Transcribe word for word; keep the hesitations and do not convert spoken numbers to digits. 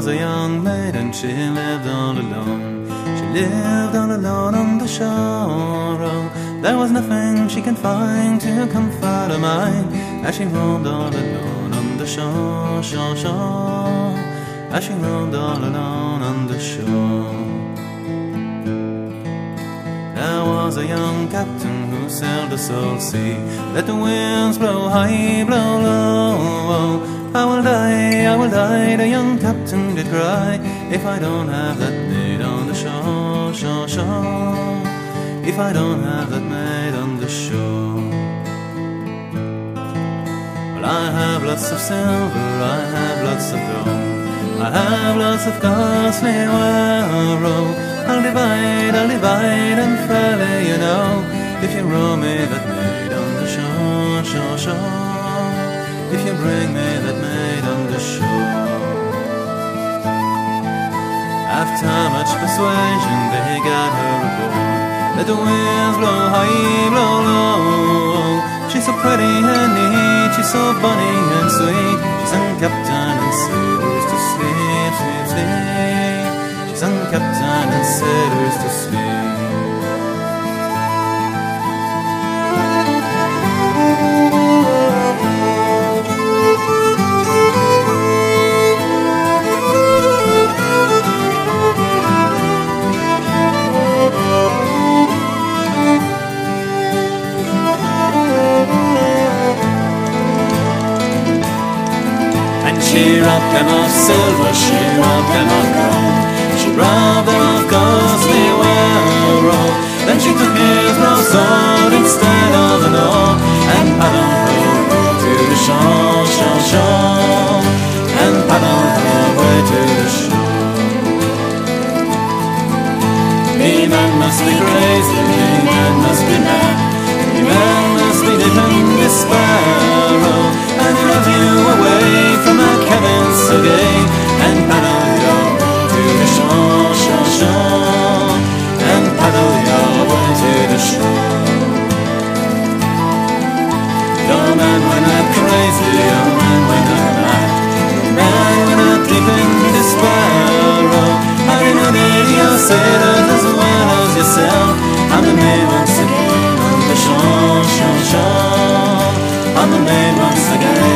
was a young maid and she lived all alone. She lived all alone on the shore. Oh, there was nothing she could find to comfort her mind as she roamed all alone on the shore, shore, shore. As she roamed all alone on the shore. There was a young captain who sailed the South Sea. Let the winds blow high, blow low. I will die, I will die, the young captain did cry, if I don't have that maid on the shore, shore, shore. If I don't have that maid on the shore. Well, I have lots of silver, I have lots of gold, I have lots of costly wealth. I'll divide, I'll divide and fairly, you know, if you row me that maid on the shore, shore, shore. If you bring me that maid on the shore. After much persuasion they got her aboard. Let the winds blow high, blow low. She's so pretty and neat, she's so bonny and sweet. She's on captain and sailors to sleep, sleep, sleep. She's on captain and sailors to sleep. She robbed them of silver, she robbed them of gold, she robbed them of costly wealth. Then she took his raw sword instead of an oar, and paddled her way to the shore, shore, shore. And paddled her way to the shore. Me man must be crazy, me man must be mad, me man must be deep in despair. Oh, and love you away from our cabins again, and paddle your way to the shore, shore, shore. And paddle your way to the shore. Your man went out crazy, your man went out mad, your man went out deep in despair. Oh, I know that you're sailors as well as yourself. I'm the maid once again on the shore, shore, shore. I'm the maid once again.